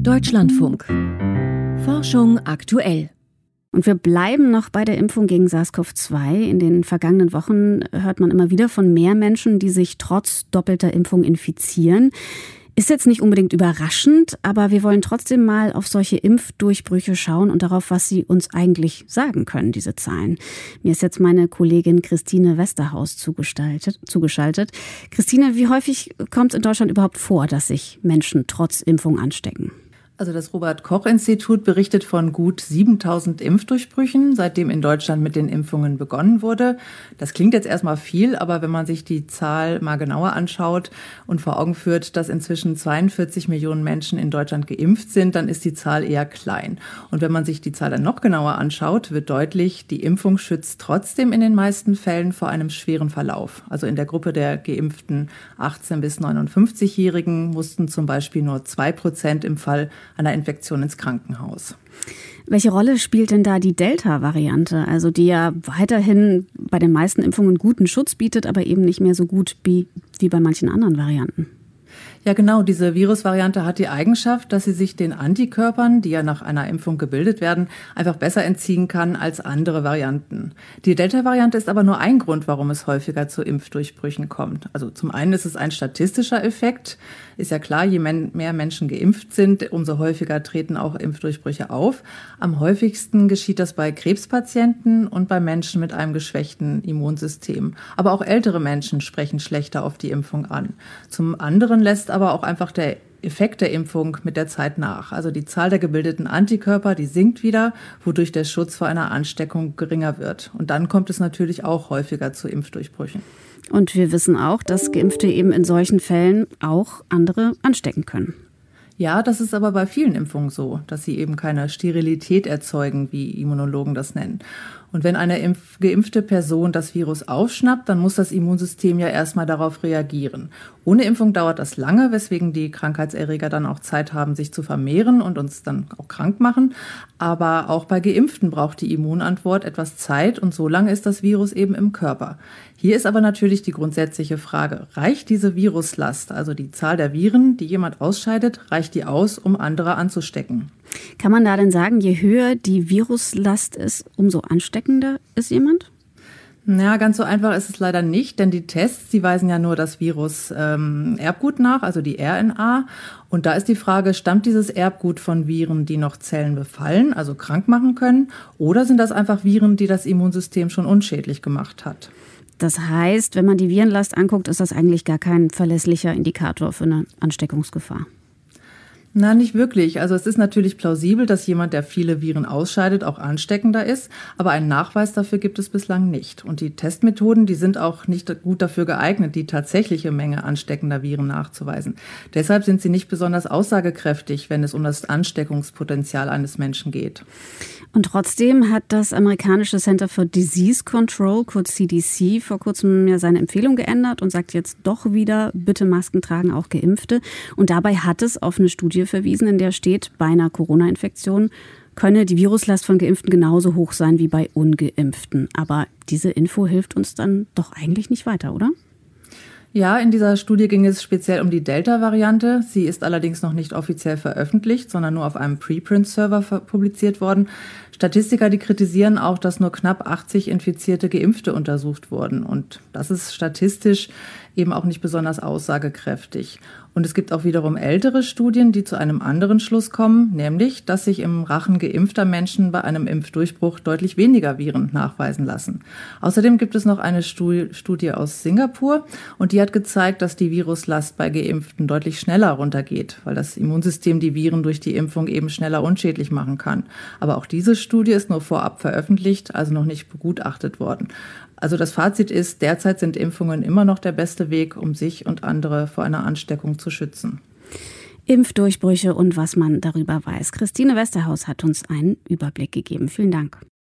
Deutschlandfunk. Forschung aktuell. Und wir bleiben noch bei der Impfung gegen SARS-CoV-2. In den vergangenen Wochen hört man immer wieder von mehr Menschen, die sich trotz doppelter Impfung infizieren. Ist jetzt nicht unbedingt überraschend, aber wir wollen trotzdem mal auf solche Impfdurchbrüche schauen und darauf, was sie uns eigentlich sagen können, diese Zahlen. Mir ist jetzt meine Kollegin Christine Westerhaus zugeschaltet. Christine, wie häufig kommt es in Deutschland überhaupt vor, dass sich Menschen trotz Impfung anstecken? Also das Robert-Koch-Institut berichtet von gut 7.000 Impfdurchbrüchen, seitdem in Deutschland mit den Impfungen begonnen wurde. Das klingt jetzt erstmal viel, aber wenn man sich die Zahl mal genauer anschaut und vor Augen führt, dass inzwischen 42 Millionen Menschen in Deutschland geimpft sind, dann ist die Zahl eher klein. Und wenn man sich die Zahl dann noch genauer anschaut, wird deutlich, die Impfung schützt trotzdem in den meisten Fällen vor einem schweren Verlauf. Also in der Gruppe der geimpften 18- bis 59-Jährigen mussten zum Beispiel nur 2% im Fall einer Infektion ins Krankenhaus. Welche Rolle spielt denn da die Delta-Variante, also die ja weiterhin bei den meisten Impfungen guten Schutz bietet, aber eben nicht mehr so gut wie bei manchen anderen Varianten? Ja, genau. Diese Virusvariante hat die Eigenschaft, dass sie sich den Antikörpern, die ja nach einer Impfung gebildet werden, einfach besser entziehen kann als andere Varianten. Die Delta-Variante ist aber nur ein Grund, warum es häufiger zu Impfdurchbrüchen kommt. Also zum einen ist es ein statistischer Effekt. Ist ja klar, je mehr Menschen geimpft sind, umso häufiger treten auch Impfdurchbrüche auf. Am häufigsten geschieht das bei Krebspatienten und bei Menschen mit einem geschwächten Immunsystem. Aber auch ältere Menschen sprechen schlechter auf die Impfung an. Zum anderen lässt aber auch einfach der Effekt der Impfung mit der Zeit nach. Also die Zahl der gebildeten Antikörper, die sinkt wieder, wodurch der Schutz vor einer Ansteckung geringer wird. Und dann kommt es natürlich auch häufiger zu Impfdurchbrüchen. Und wir wissen auch, dass Geimpfte eben in solchen Fällen auch andere anstecken können. Ja, das ist aber bei vielen Impfungen so, dass sie eben keine Sterilität erzeugen, wie Immunologen das nennen. Und wenn eine geimpfte Person das Virus aufschnappt, dann muss das Immunsystem ja erstmal darauf reagieren. Ohne Impfung dauert das lange, weswegen die Krankheitserreger dann auch Zeit haben, sich zu vermehren und uns dann auch krank machen. Aber auch bei Geimpften braucht die Immunantwort etwas Zeit und so lange ist das Virus eben im Körper. Hier ist aber natürlich die grundsätzliche Frage, reicht diese Viruslast, also die Zahl der Viren, die jemand ausscheidet, reicht die aus, um andere anzustecken? Kann man da denn sagen, je höher die Viruslast ist, umso ansteckender ist jemand? Ja, ganz so einfach ist es leider nicht, denn die Tests, die weisen ja nur das Virus Erbgut nach, also die RNA. Und da ist die Frage, stammt dieses Erbgut von Viren, die noch Zellen befallen, also krank machen können, oder sind das einfach Viren, die das Immunsystem schon unschädlich gemacht hat? Das heißt, wenn man die Virenlast anguckt, ist das eigentlich gar kein verlässlicher Indikator für eine Ansteckungsgefahr. Na, nicht wirklich. Also es ist natürlich plausibel, dass jemand, der viele Viren ausscheidet, auch ansteckender ist. Aber einen Nachweis dafür gibt es bislang nicht. Und die Testmethoden, die sind auch nicht gut dafür geeignet, die tatsächliche Menge ansteckender Viren nachzuweisen. Deshalb sind sie nicht besonders aussagekräftig, wenn es um das Ansteckungspotenzial eines Menschen geht. Und trotzdem hat das amerikanische Center for Disease Control, kurz CDC, vor kurzem ja seine Empfehlung geändert und sagt jetzt doch wieder, bitte Masken tragen, auch Geimpfte. Und dabei hat es auf eine Studie verwiesen, in der steht, bei einer Corona-Infektion könne die Viruslast von Geimpften genauso hoch sein wie bei Ungeimpften. Aber diese Info hilft uns dann doch eigentlich nicht weiter, oder? Ja, in dieser Studie ging es speziell um die Delta-Variante. Sie ist allerdings noch nicht offiziell veröffentlicht, sondern nur auf einem Preprint-Server publiziert worden. Statistiker, die kritisieren auch, dass nur knapp 80 infizierte Geimpfte untersucht wurden. Und das ist statistisch eben auch nicht besonders aussagekräftig. Und es gibt auch wiederum ältere Studien, die zu einem anderen Schluss kommen, nämlich, dass sich im Rachen geimpfter Menschen bei einem Impfdurchbruch deutlich weniger Viren nachweisen lassen. Außerdem gibt es noch eine Studie aus Singapur und die hat gezeigt, dass die Viruslast bei Geimpften deutlich schneller runtergeht, weil das Immunsystem die Viren durch die Impfung eben schneller unschädlich machen kann. Aber auch diese Studie ist nur vorab veröffentlicht, also noch nicht begutachtet worden. Also das Fazit ist, derzeit sind Impfungen immer noch der beste Weg, um sich und andere vor einer Ansteckung zu schützen. Impfdurchbrüche und was man darüber weiß. Christine Westerhaus hat uns einen Überblick gegeben. Vielen Dank.